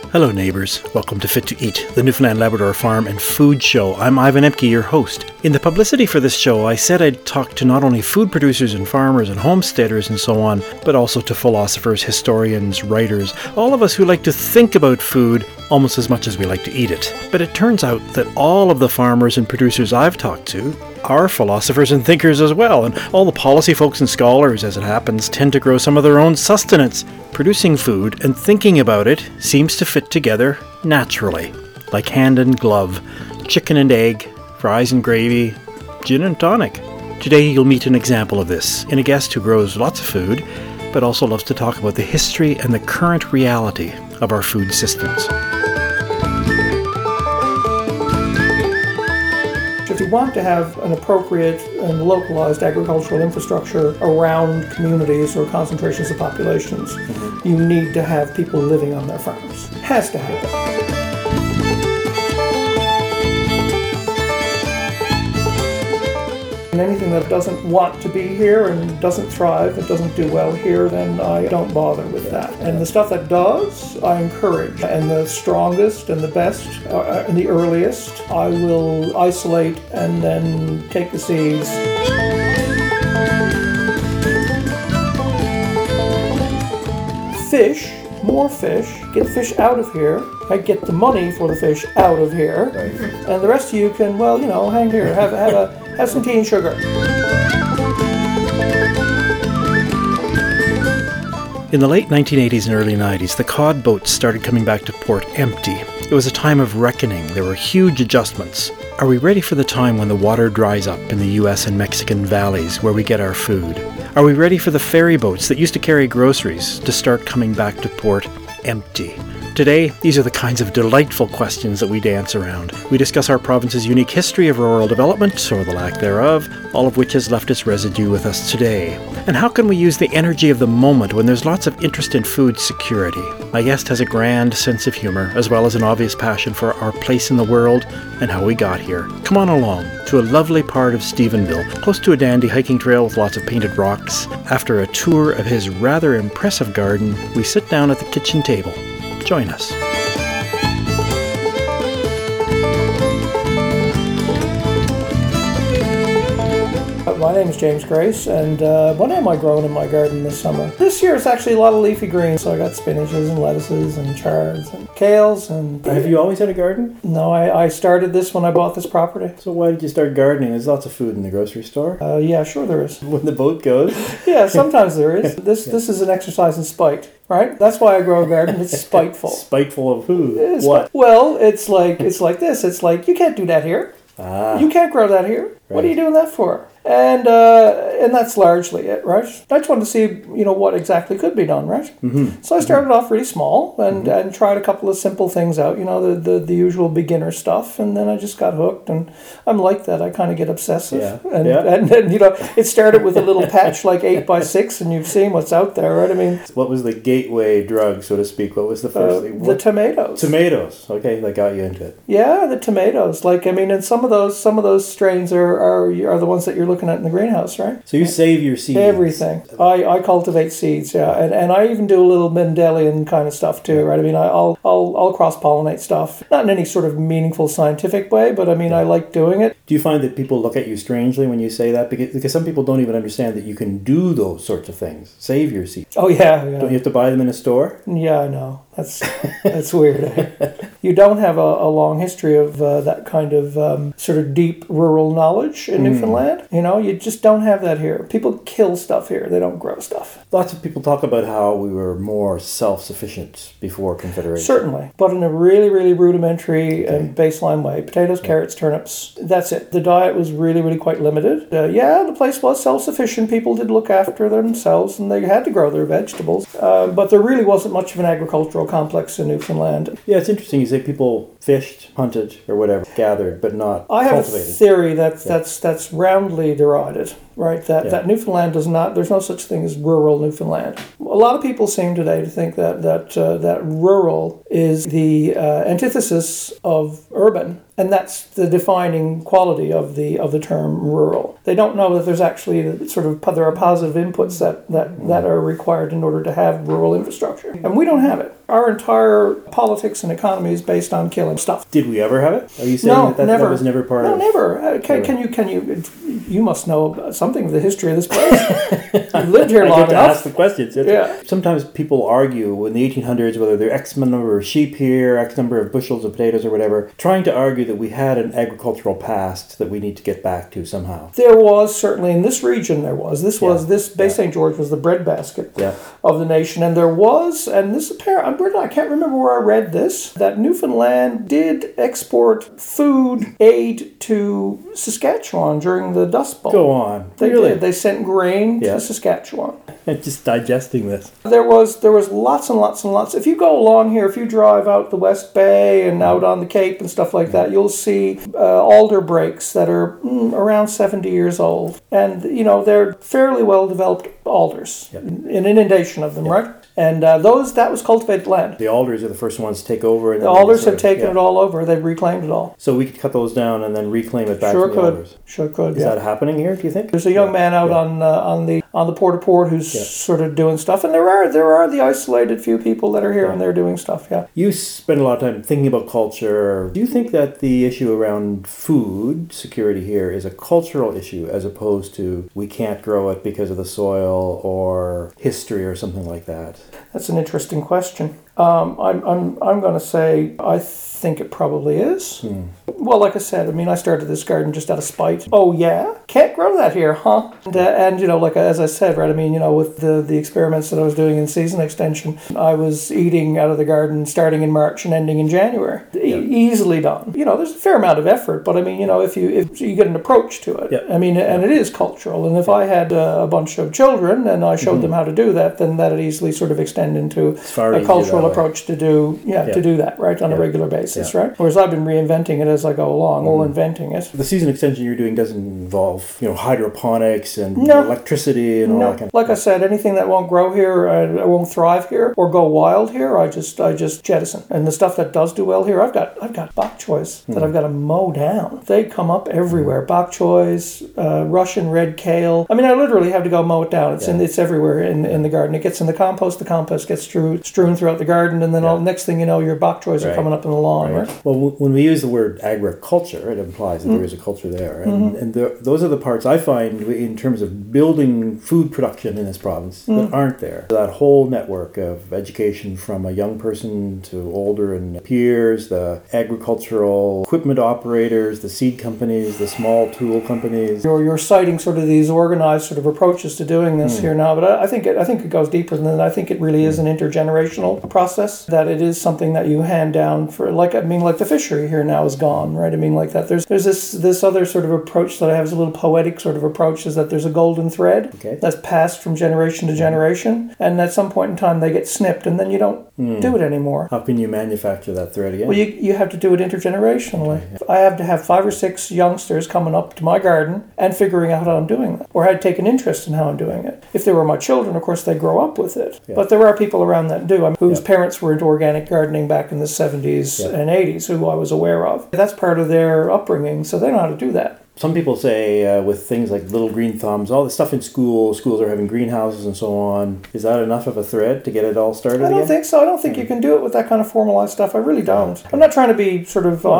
Hello neighbours, welcome to Fit to Eat, the Newfoundland Labrador Farm and Food Show. I'm Ivan Emke, your host. In the publicity for this show, I said I'd talk to not only food producers and farmers and homesteaders and so on, but also to philosophers, historians, writers, all of us who like to think about food almost as much as we like to eat it. But it turns out that all of the farmers and producers I've talked to are philosophers and thinkers as well, and all the policy folks and scholars, as it happens, tend to grow some of their own sustenance. Producing food and thinking about it seems to fit together naturally, like hand and glove, chicken and egg, fries and gravy, gin and tonic. Today you'll meet an example of this in a guest who grows lots of food, but also loves to talk about the history and the current reality of our food systems. If you want to have an appropriate and localized agricultural infrastructure around communities or concentrations of populations, you need to have people living on their farms. It has to happen. And anything that doesn't want to be here and doesn't thrive, it doesn't do well here, then I don't bother with that. And the stuff that does, I encourage. And the strongest and the best and the earliest, I will isolate and then take the seeds. Fish, more fish, get fish out of here. I get the money for the fish out of here. Right. And the rest of you can, well, hang here, have some tea and sugar. In the late 1980s and early 90s, the cod boats started coming back to port empty. It was a time of reckoning. There were huge adjustments. Are we ready for the time when the water dries up in the US and Mexican valleys where we get our food? Are we ready for the ferry boats that used to carry groceries to start coming back to port empty? Today, these are the kinds of delightful questions that we dance around. We discuss our province's unique history of rural development, or the lack thereof, all of which has left its residue with us today. And how can we use the energy of the moment when there's lots of interest in food security? My guest has a grand sense of humor, as well as an obvious passion for our place in the world and how we got here. Come on along to a lovely part of Stephenville, close to a dandy hiking trail with lots of painted rocks. After a tour of his rather impressive garden, we sit down at the kitchen table. Join us. My name is James Grace, and what am I growing in my garden this summer? This year it's actually a lot of leafy greens, so I got spinaches and lettuces and chards and kales. And Have you always had a garden? No, I started this when I bought this property. So why did you start gardening? There's lots of food in the grocery store. Yeah, sure there is. When the boat goes? Yeah, sometimes there is. This is an exercise in spite. Right? That's why I grow a garden. It's spiteful. Spiteful of who? What? Well, it's like this. It's like, you can't do that here. You can't grow that here. Right. What are you doing that for? And that's largely it, right? I just wanted to see, what exactly could be done, right? Mm-hmm. So I started off really small and tried a couple of simple things out, the usual beginner stuff, and then I just got hooked, and I'm like that. I kind of get obsessive. Yeah. And it started with a little patch like 8x6, and you've seen what's out there, right? I mean, what was the gateway drug, so to speak? What was the first thing? The tomatoes. Tomatoes. Okay, that got you into it. Yeah, the tomatoes. And some of those strains are the ones that you're looking at in the greenhouse, right? So you save your seeds? Everything. I cultivate seeds, yeah, and I even do a little Mendelian kind of stuff too, right? I mean, I'll cross-pollinate stuff, not in any sort of meaningful scientific way, but I mean, I like doing it. Do you find that people look at you strangely when you say that? Because some people don't even understand that you can do those sorts of things. Save your seeds. Oh yeah. Don't you have to buy them in a store? Yeah, I know. That's weird. You don't have a long history of that kind of sort of deep rural knowledge in Newfoundland. You just don't have that here. People kill stuff here. They don't grow stuff. Lots of people talk about how we were more self-sufficient before Confederation. Certainly, but in a really, really rudimentary and baseline way. Potatoes, carrots, turnips. That's it. The diet was really, really quite limited. The place was self-sufficient. People did look after themselves, and they had to grow their vegetables. But there really wasn't much of an agricultural complex in Newfoundland. Yeah, it's interesting. You say people fished, hunted, or whatever, gathered, but not cultivated. I have a theory that's roundly derided. right? That Newfoundland does not. There's no such thing as rural Newfoundland. A lot of people seem today to think that rural is the antithesis of urban. And that's the defining quality of the term rural. They don't know that there's actually there are positive inputs that are required in order to have rural infrastructure. And we don't have it. Our entire politics and economy is based on killing stuff. Did we ever have it? Are you saying that was never part of it? No, never. Can you must know something of the history of this place. You've lived here long enough. To ask the questions. Yeah. Sometimes people argue in the 1800s whether there are X number of sheep here, X number of bushels of potatoes or whatever, trying to argue that we had an agricultural past that we need to get back to somehow. There was, certainly in this region there was. Bay St. George was the breadbasket of the nation. And there was, and this apparent, I can't remember where I read this, that Newfoundland did export food aid to Saskatchewan during the Dust Bowl. Go on. They did. They sent grain to Saskatchewan. I'm just digesting this. There was lots and lots and lots. If you go along here, if you drive out the West Bay and out on the Cape and stuff like that, you'll see alder breaks that are around 70 years old. And, they're fairly well developed alders. Yep. An inundation of them, right? And that was cultivated land. The alders are the first ones to take over. And the alders have taken it all over. They've reclaimed it all. So we could cut those down and then reclaim it back from the alders. Sure could. Is that happening here, do you think? There's a young man out on the Port-au-Port who's sort of doing stuff. And there are the isolated few people that are here and they're doing stuff, You spend a lot of time thinking about culture. Do you think that the issue around food security here is a cultural issue as opposed to we can't grow it because of the soil or history or something like that? That's an interesting question. I'm going to say I think it probably is. Well, like I said, I started this garden just out of spite. Oh yeah, can't grow that here, huh? And as I said, right? With the experiments that I was doing in season extension, I was eating out of the garden starting in March and ending in January. Easily done. There's a fair amount of effort, but if you get an approach to it, and it is cultural. And if I had a bunch of children and I showed them how to do that, then that'd easily sort of extend into a cultural approach to do that, right, on a regular basis, right? Whereas I've been reinventing it as I go along, or inventing it. The season extension you're doing doesn't involve, hydroponics and electricity and all that kind of Like I said, anything that won't grow here, won't thrive here, or go wild here, I just jettison. And the stuff that does do well here, I've got bok choys that I've got to mow down. They come up everywhere. Bok choys, Russian red kale. I literally have to go mow it down. It's everywhere in the garden. It gets in the compost gets strewn throughout the garden, and then next thing you know, your bok choys are coming up in the lawn. Right? Well, when we use the word agriculture, it implies that there is a culture there. And those are the parts I find in terms of building food production in this province that aren't there. That whole network of education from a young person to older and peers, the agricultural equipment operators, the seed companies, the small tool companies. You're citing sort of these organized sort of approaches to doing this here now, but I think it goes deeper than that. I think it really is an intergenerational process, that it is something that you hand down for, like the fishery here now is gone, right? There's this other sort of approach that I have, is a little poetic sort of approach, is that there's a golden thread that's passed from generation to generation, and at some point in time they get snipped, and then you don't do it anymore. How can you manufacture that thread again? Well, you have to do it intergenerationally. I have to have 5 or 6 youngsters coming up to my garden and figuring out how I'm doing it, or had take an interest in how I'm doing it. If they were my children, of course, they grow up with it. But there are people around that do, whose parents were into organic gardening back in the 70s and 80s, who I was aware of. That's part of their upbringing, so they know how to do that. Some people say with things like Little Green Thumbs, all the stuff in schools are having greenhouses and so on. Is that enough of a thread to get it all started again? I don't think so. I don't think you can do it with that kind of formalized stuff. I really don't. I'm not trying to be sort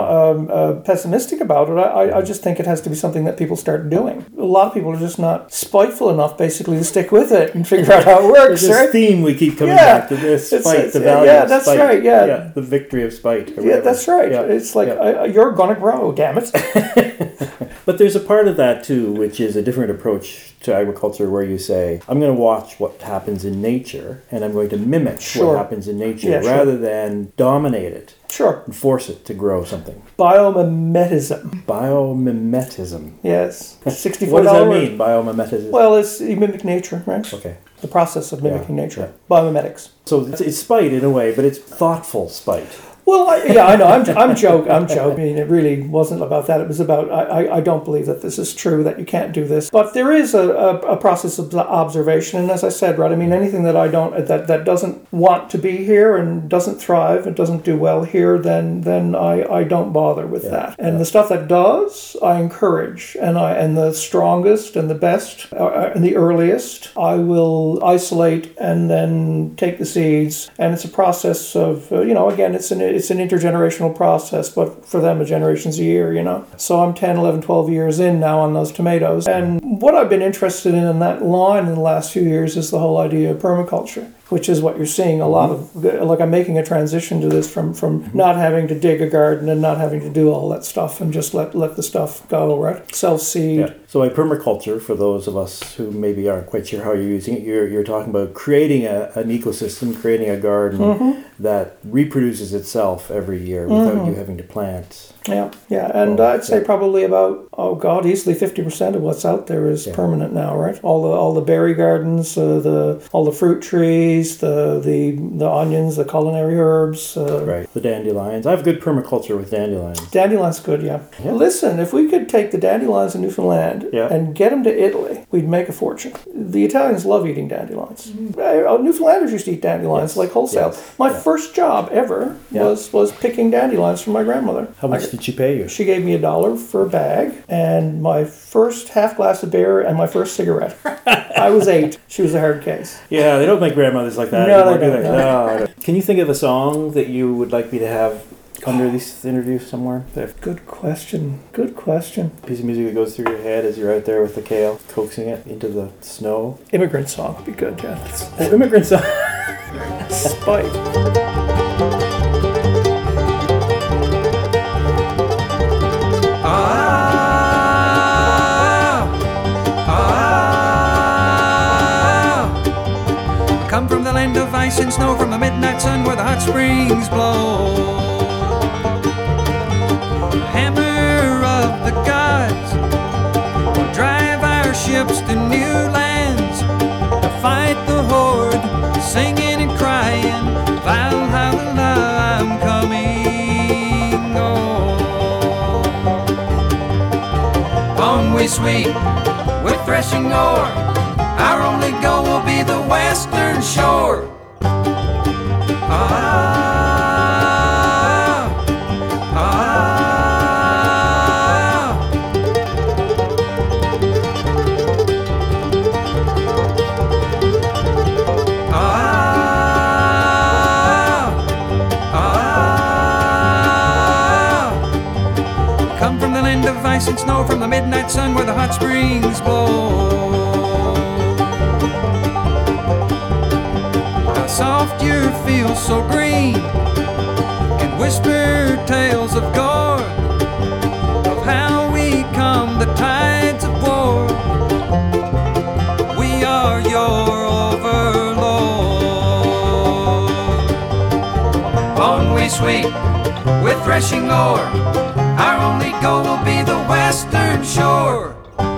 of pessimistic about it. I just think it has to be something that people start doing. A lot of people are just not spiteful enough, basically, to stick with it and figure out how it works. There's this theme we keep coming back to, this spite, the value of that's spite. Right, the victory of spite. Yeah, that's right. Yeah. It's like, you're going to grow, damn it. But there's a part of that too, which is a different approach to agriculture, where you say, I'm going to watch what happens in nature and I'm going to mimic what happens in nature rather than dominate it. Sure. And force it to grow something. Biomimetism. Biomimetism. Yes. $64. What does that mean, biomimetism? Well, you mimic nature, right? Okay. The process of mimicking nature. Biomimetics. So it's spite in a way, but it's thoughtful spite. Well, I know. I'm joking. I mean, it really wasn't about that. It was about I don't believe that this is true, that you can't do this. But there is a process of observation, and as I said, right. I mean, anything that that doesn't want to be here and doesn't thrive and doesn't do well here, then I don't bother with that. And the stuff that does, I encourage, and the strongest and the best and the earliest, I will isolate and then take the seeds. And it's a process of again, it's an intergenerational process, but for them a generation's a year, So I'm 10, 11, 12 years in now on those tomatoes. And what I've been interested in that line in the last few years is the whole idea of permaculture, which is what you're seeing a lot of. Like, I'm making a transition to this from not having to dig a garden and not having to do all that stuff and just let the stuff go, right? Self-seed. Yeah. So by permaculture, for those of us who maybe aren't quite sure how you're using it, you're talking about creating an ecosystem, creating a garden that reproduces itself every year without you having to plant. Yeah. And I'd say probably about, easily 50% of what's out there is permanent now, right? All the berry gardens, all the fruit trees, the onions, the culinary herbs. Right. The dandelions. I have good permaculture with dandelions. Dandelions good, yeah. Listen, if we could take the dandelions in Newfoundland and get them to Italy, we'd make a fortune. The Italians love eating dandelions. Newfoundlanders used to eat dandelions like wholesale. My first job ever was picking dandelions for my grandmother. How much did she pay you? She gave me $1 for a bag and my first half glass of beer and my first cigarette. I was 8. She was a hard case. Yeah, they don't make grandmothers like that. No, they don't. No. Can you think of a song that you would like me to have under this interview somewhere? Good question. A piece of music that goes through your head as you're out there with the kale, coaxing it into the snow. Immigrant song would be good, Jeff. Immigrant song. Spike. Come from the land of ice and snow, from the midnight sun where the hot springs blow. The hammer of the gods will drive our ships to new lands to fight the horde, singing and crying, Valhalla, I'm coming home. On we sweep with threshing ore, our only goal will be the western shore. Come from the land of ice and snow, from the midnight sun where the hot springs blow. Soft your fields so green, and whisper tales of gore, of how we come the tides of war. We are your overlord. On we sweep with threshing ore, our only goal will be the western shore.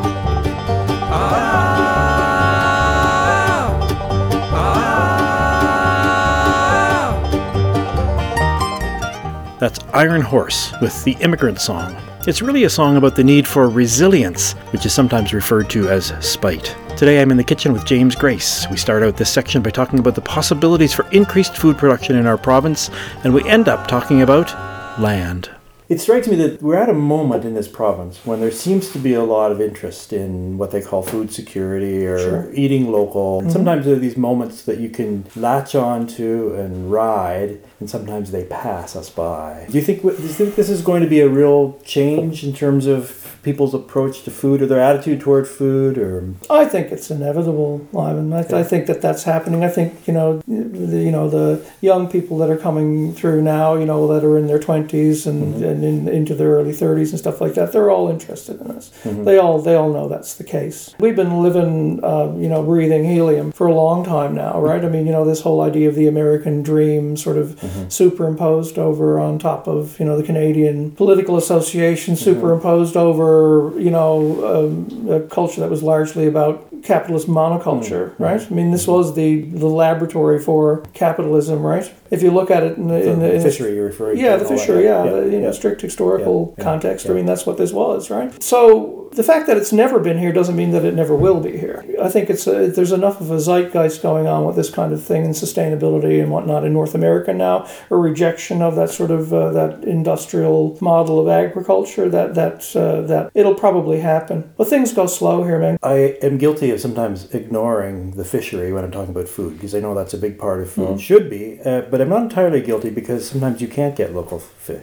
That's Iron Horse with the Immigrant Song. It's really a song about the need for resilience, which is sometimes referred to as spite. Today I'm in the kitchen with James Grace. We start out this section by talking about the possibilities for increased food production in our province, and we end up talking about land. It strikes me that we're at a moment in this province when there seems to be a lot of interest in what they call food security or eating local. Mm-hmm. Sometimes there are these moments that you can latch on to and ride, and sometimes they pass us by. Do you think this is going to be a real change in terms of people's approach to food or their attitude toward food? Or I think it's inevitable, Ivan. I think that's happening. I think the young people that are coming through now, that are in their 20s and into their early 30s and stuff like that, they're all interested in this. Mm-hmm. They all know that's the case. We've been living, breathing helium for a long time now, right? I mean, this whole idea of the American dream sort of superimposed over on top of, the Canadian political association, superimposed over, a culture that was largely about capitalist monoculture, right? I mean, this was the laboratory for capitalism, right? If you look at it in the fishery you're referring to. Yeah, the fishery, strict historical context. I mean, that's what this was, right? So the fact that it's never been here doesn't mean that it never will be here. I think there's enough of a zeitgeist going on with this kind of thing and sustainability and whatnot in North America now, a rejection of that sort of that industrial model of agriculture that it'll probably happen. But things go slow here, man. I am guilty of sometimes ignoring the fishery when I'm talking about food, because I know that's a big part of food, should be, but I'm not entirely guilty because sometimes you can't get local fish.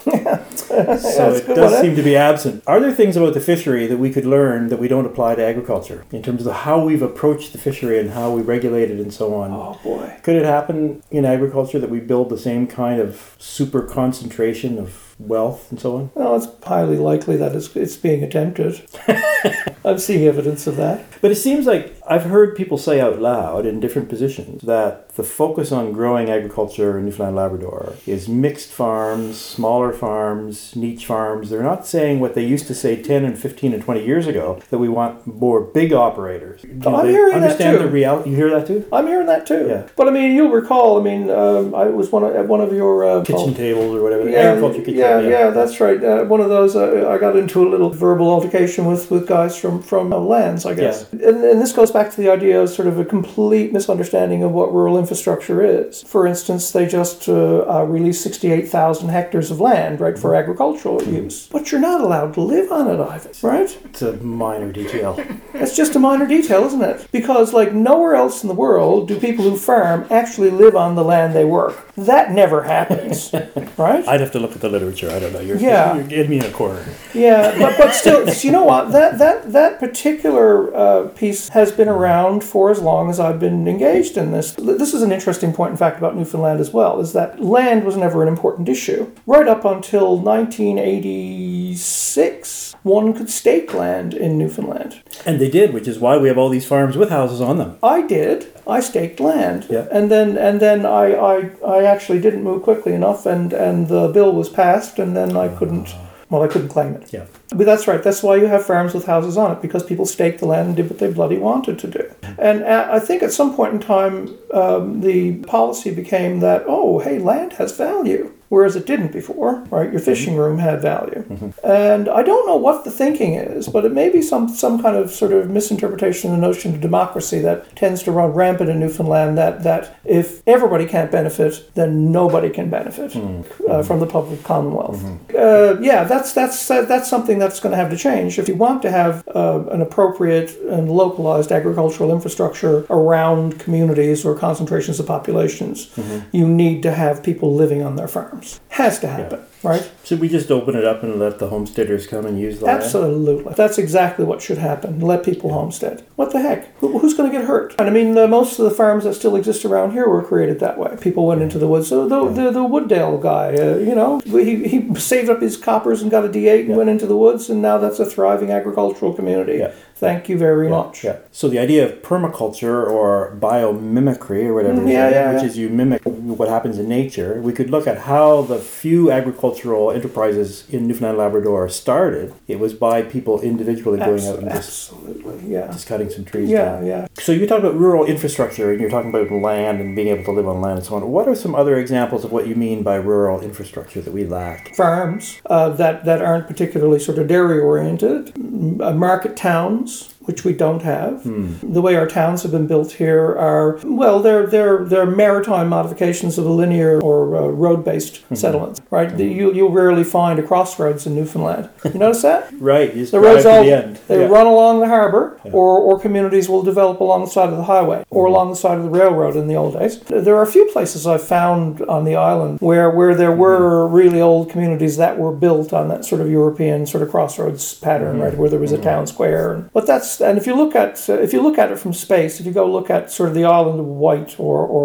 So it does seem to be absent. Are there things about the fishery that we could learn that we don't apply to agriculture in terms of how we've approached the fishery and how we regulate it and so on? Oh boy. Could it happen in agriculture that we build the same kind of super concentration of wealth and so on? Well, it's highly likely that it's being attempted. I'm seeing evidence of that. But it seems like I've heard people say out loud in different positions that the focus on growing agriculture in Newfoundland Labrador is mixed farms, smaller farms, niche farms. They're not saying what they used to say 10 and 15 and 20 years ago, that we want more big operators. I'm hearing that too. The reality. You hear that too? I'm hearing that too. Yeah. But I mean, you'll recall, I was at one of your... kitchen tables or whatever. Agriculture kitchen. Yeah, that's right. One of those, I got into a little verbal altercation with guys from Lands, I guess. Yeah. And this goes back to the idea of sort of a complete misunderstanding of what rural infrastructure is. For instance, they just released 68,000 hectares of land, right, for agricultural use. But you're not allowed to live on it, Ivan, right? It's a minor detail. It's just a minor detail, isn't it? Because, like, nowhere else in the world do people who farm actually live on the land they work. That never happens, right? I'd have to look at the literature. I don't know. You're getting me in a corner. Yeah, but still, you know what? That particular piece has been around for as long as I've been engaged in this. This is an interesting point, in fact, about Newfoundland as well, is that land was never an important issue. Right up until 1986, one could stake land in Newfoundland. And they did, which is why we have all these farms with houses on them. I did. I staked land. Yeah. And then I actually didn't move quickly enough, and the bill was passed, and then I couldn't claim it. Yeah. But that's right. That's why you have farms with houses on it, because people staked the land and did what they bloody wanted to do. And I think at some point in time, the policy became that, oh, hey, land has value. Whereas it didn't before, right? Your fishing room had value. Mm-hmm. And I don't know what the thinking is, but it may be some kind of sort of misinterpretation of the notion of democracy that tends to run rampant in Newfoundland, that if everybody can't benefit, then nobody can benefit from the public commonwealth. Mm-hmm. That's something that's going to have to change. If you want to have an appropriate and localized agricultural infrastructure around communities or concentrations of populations, you need to have people living on their farms. Has to happen, right? Should we just open it up and let the homesteaders come and use the land? Absolutely. That's exactly what should happen. Let people homestead. What the heck? Who's going to get hurt? And I mean, most of the farms that still exist around here were created that way. People went into the woods. So the Wooddale guy, he saved up his coppers and got a D8 and went into the woods, and now that's a thriving agricultural community. Yeah. Thank you very much. Yeah. So the idea of permaculture or biomimicry or whatever, which is you mimic what happens in nature, we could look at how the few agricultural enterprises in Newfoundland Labrador started. It was by people individually going out and just cutting some trees down. Yeah. So you talk about rural infrastructure, and you're talking about land and being able to live on land and so on. What are some other examples of what you mean by rural infrastructure that we lack? Farms that aren't particularly sort of dairy oriented, market towns, which we don't have. The way our towns have been built here are, well, they're maritime modifications of a linear or road-based settlements, right? You'll rarely find a crossroads in Newfoundland. You notice that? Right. The roads run along the harbour, or communities will develop along the side of the highway, or along the side of the railroad in the old days. There are a few places I've found on the island where there were really old communities that were built on that sort of European sort of crossroads pattern, right, where there was a town square. But that's, and if you look at it from space, if you go look at sort of the island of Wight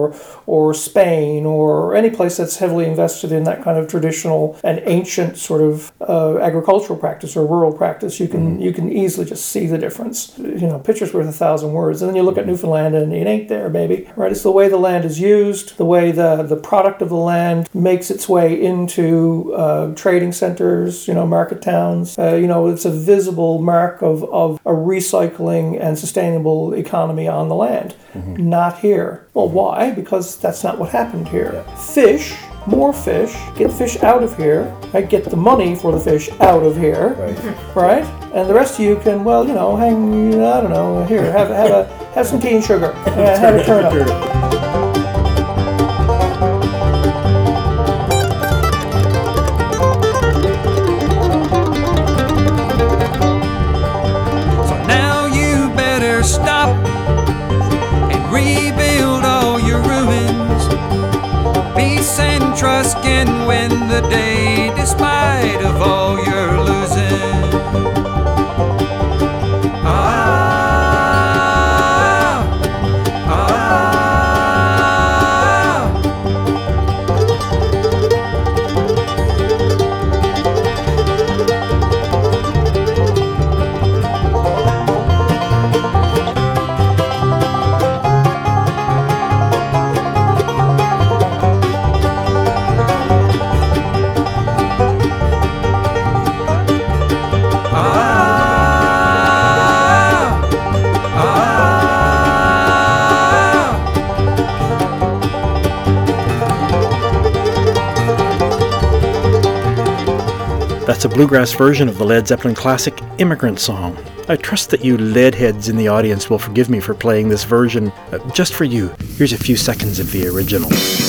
or Spain or any place that's heavily invested in that kind of traditional and ancient sort of agricultural practice or rural practice, you can easily just see the difference. Picture's worth 1,000 words. And then you look at Newfoundland and it ain't there, baby. Right? It's the way the land is used, the way the product of the land makes its way into trading centers, market towns. It's a visible mark of a recycled recycling and sustainable economy on the land. Not here. Well, why? Because that's not what happened here. Fish, more fish, get fish out of here, right? Get the money for the fish out of here, right? And the rest of you can, well, hang, I don't know, here, have some tea and sugar, have a turnip. Stop and rebuild all your ruins. Peace and trust can win the day, despite of all your losing. That's a bluegrass version of the Led Zeppelin classic Immigrant Song. I trust that you leadheads in the audience will forgive me for playing this version just for you. Here's a few seconds of the original.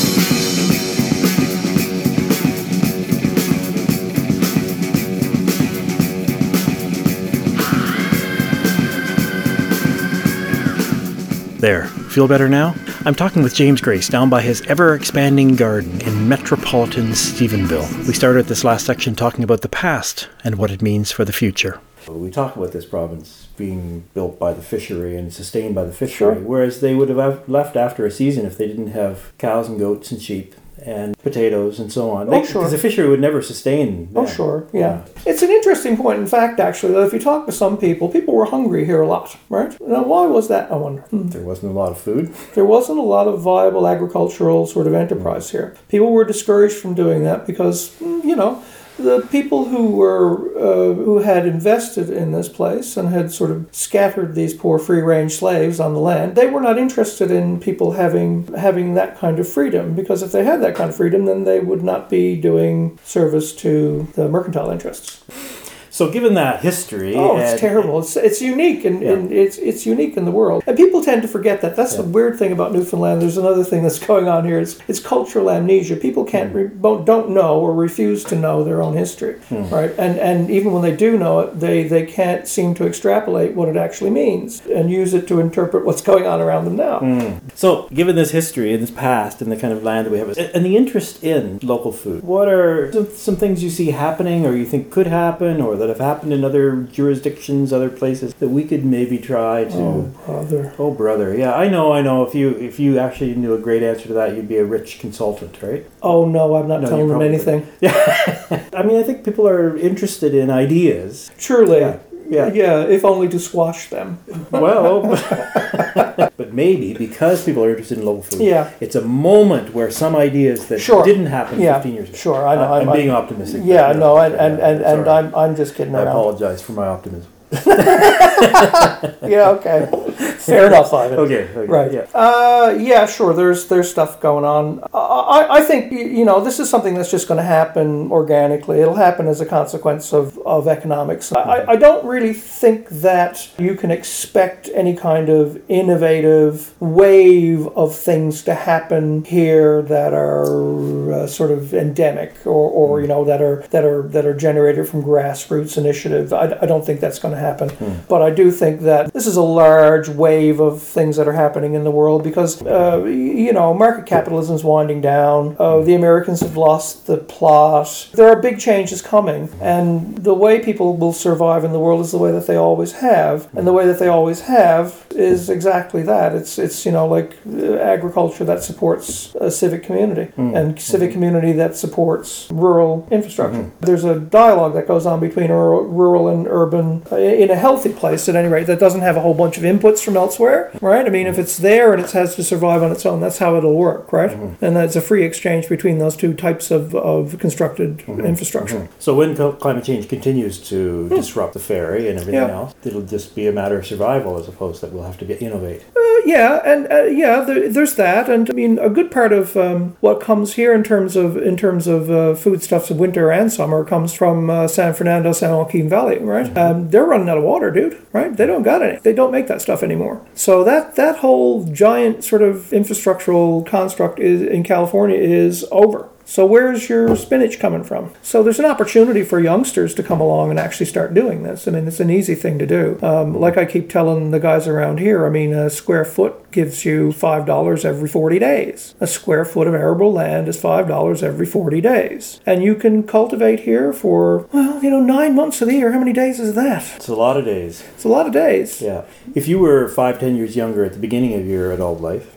There, feel better now? I'm talking with James Grace down by his ever-expanding garden in metropolitan Stephenville. We started this last section talking about the past and what it means for the future. We talk about this province being built by the fishery and sustained by the fishery, whereas they would have left after a season if they didn't have cows and goats and sheep and potatoes and so on. Because the fishery would never sustain that. Yeah. It's an interesting point. In fact, actually, that if you talk to some people were hungry here a lot, right? Now, why was that, I wonder? There wasn't a lot of food. There wasn't a lot of viable agricultural sort of enterprise here. People were discouraged from doing that because, the people who had invested in this place and had sort of scattered these poor free-range slaves on the land, they were not interested in people having that kind of freedom, because if they had that kind of freedom, then they would not be doing service to the mercantile interests. So given that history... Oh, it's terrible. It's unique, and it's unique in the world. And people tend to forget that. That's the weird thing about Newfoundland. There's another thing that's going on here. It's cultural amnesia. People don't know or refuse to know their own history, right? And even when they do know it, they can't seem to extrapolate what it actually means and use it to interpret what's going on around them now. So given this history and this past and the kind of land that we have, and the interest in local food, what are some things you see happening or you think could happen or that have happened in other jurisdictions, other places that we could maybe try to... Oh, brother. Yeah, I know. If you actually knew a great answer to that, you'd be a rich consultant, right? Oh, no, I'm not telling them anything. Yeah. I mean, I think people are interested in ideas. Surely. Yeah, if only to squash them. Well, but maybe because people are interested in local food, it's a moment where some ideas that didn't happen 15 years ago. Sure, I know. I'm being optimistic. Yeah, no, and I'm just kidding around. I apologize for my optimism. Yeah, okay. Fair enough, Ivan. Okay. Right. Yeah, sure. There's stuff going on. I think this is something that's just going to happen organically. It'll happen as a consequence of economics. I don't really think that you can expect any kind of innovative wave of things to happen here that are sort of endemic or that are generated from grassroots initiative. I don't think that's going to happen. But I do think that this is a large wave of things that are happening in the world because, market capitalism is winding down. The Americans have lost the plot. There are big changes coming. And the way people will survive in the world is the way that they always have. And the way that they always have is exactly that. It's like agriculture that supports a civic community and civic community that supports rural infrastructure. There's a dialogue that goes on between rural and urban in a healthy place, at any rate, that doesn't have a whole bunch of inputs from elsewhere, right? I mean, if it's there and it has to survive on its own, that's how it'll work, right? And that's a free exchange between those two types of constructed infrastructure. So when climate change continues to disrupt the ferry and everything else, it'll just be a matter of survival as opposed that we'll have to innovate. There's that, and I mean, a good part of what comes here in terms of foodstuffs in winter and summer comes from San Fernando, San Joaquin Valley, right? They're running out of water, dude, right? They don't got any. They don't make that stuff anymore. So that whole giant sort of infrastructural construct in California is over. So where's your spinach coming from? So there's an opportunity for youngsters to come along and actually start doing this. I mean, it's an easy thing to do. Like I keep telling the guys around here, I mean, a square foot gives you $5 every 40 days. A square foot of arable land is $5 every 40 days. And you can cultivate here for, 9 months of the year. How many days is that? It's a lot of days. It's a lot of days. Yeah. If you were 5-10 years younger at the beginning of your adult life.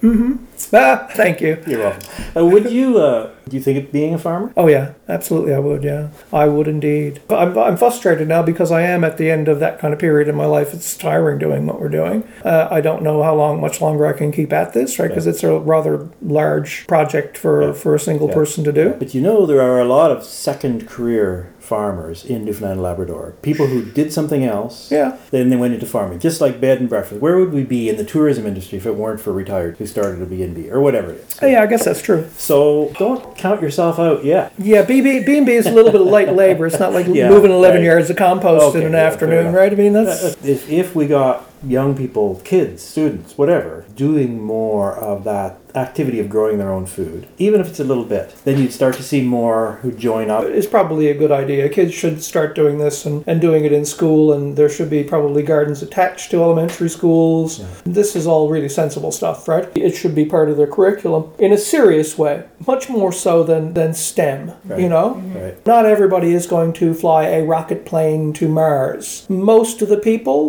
Thank you. You're welcome. Would you, do you think of being a farmer? Oh yeah, absolutely I would, yeah. I would indeed. I'm frustrated now because I am at the end of that kind of period in my life. It's tiring doing what we're doing. I don't know much longer I can keep at this, right? Because it's a rather large project for a single person to do. But there are a lot of second career farmers in Newfoundland and Labrador. People who did something else, then they went into farming. Just like bed and breakfast. Where would we be in the tourism industry if it weren't for retired who started a B&B or whatever it is? Yeah, I guess that's true. So don't count yourself out yet. Yeah, B&B is a little bit of light labor. It's not like moving 11 yards of compost in an afternoon, right? I mean, that's... If we got young people, kids, students, whatever, doing more of that activity of growing their own food, even if it's a little bit, then you'd start to see more who join up. It's probably a good idea. Kids should start doing this and doing it in school, and there should be probably gardens attached to elementary schools. Yeah. This is all really sensible stuff, right? It should be part of their curriculum in a serious way, much more so than STEM, right. Right. Not everybody is going to fly a rocket plane to Mars. Most of the people,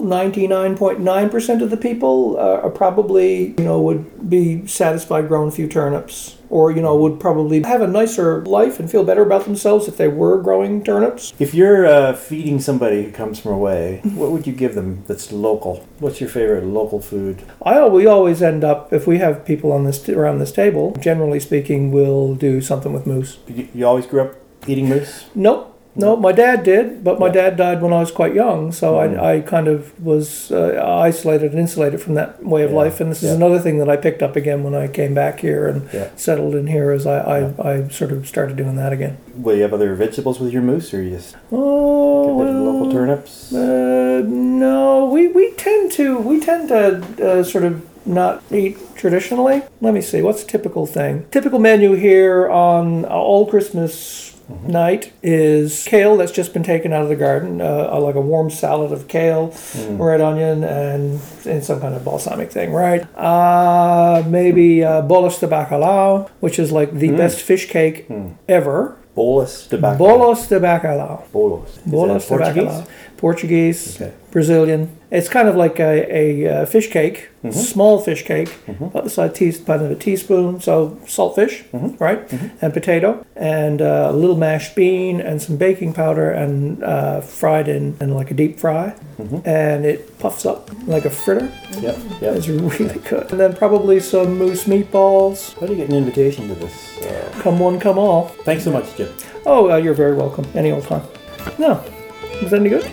99.9% of the people, are probably, would be satisfied growing a few turnips, or would probably have a nicer life and feel better about themselves if they were growing turnips. If you're feeding somebody who comes from away, what would you give them that's local? What's your favorite local food? We always end up, if we have people around this table, generally speaking, we'll do something with moose. You always grew up eating moose? Nope. No, my dad did, but my dad died when I was quite young, so I kind of was isolated and insulated from that way of life. And this is another thing that I picked up again when I came back here and settled in here, as I sort of started doing that again. Will you have other vegetables with your moose, or you just get local turnips? No, we tend to sort of not eat traditionally. Let me see, what's a typical thing? Typical menu here on all Christmas night is kale that's just been taken out of the garden, like a warm salad of kale, red onion, and some kind of balsamic thing, right? Maybe bolos de bacalao, which is like the best fish cake ever. Bolos de bacalao. Bolos de bacalao. Bolos. Bolos de bacalao. Portuguese, okay. Brazilian. It's kind of like a fish cake, small fish cake, about the size of a teaspoon, so saltfish, right? And potato, and a little mashed bean, and some baking powder, and fried in like a deep fry. And it puffs up like a fritter. Yep. It's really good. And then probably some moose meatballs. How do you get an invitation to this? Come one, come all. Thanks so much, Jim. Oh, you're very welcome. Any old time. No. Is that any good?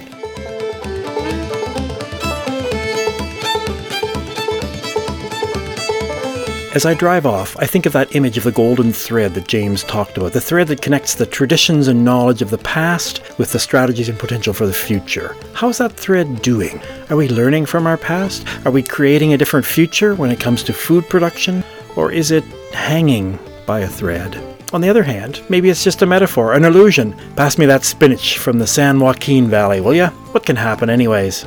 As I drive off, I think of that image of the golden thread that James talked about, the thread that connects the traditions and knowledge of the past with the strategies and potential for the future. How's that thread doing? Are we learning from our past? Are we creating a different future when it comes to food production? Or is it hanging by a thread? On the other hand, maybe it's just a metaphor, an illusion. Pass me that spinach from the San Joaquin Valley, will ya? What can happen anyways?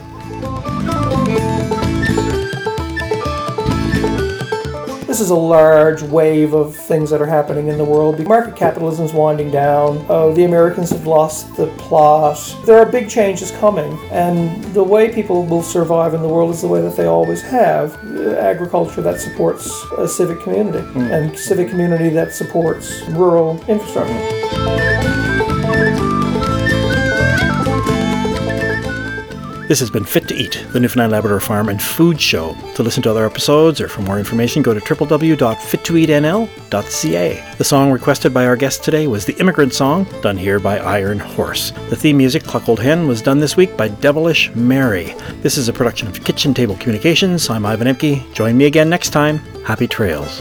This is a large wave of things that are happening in the world. Market capitalism is winding down. The Americans have lost the plot. There are big changes coming, and the way people will survive in the world is the way that they always have. Agriculture that supports a civic community, and civic community that supports rural infrastructure. This has been Fit to Eat, the Newfoundland Labrador Farm and Food Show. To listen to other episodes or for more information, go to www.fit2eatnl.ca. The song requested by our guest today was The Immigrant Song, done here by Iron Horse. The theme music, Cluck Old Hen, was done this week by Devilish Mary. This is a production of Kitchen Table Communications. I'm Ivan Emke. Join me again next time. Happy trails.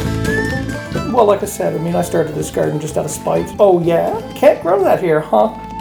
Well, like I said, I mean, I started this garden just out of spite. Oh, yeah? Can't grow that here, huh?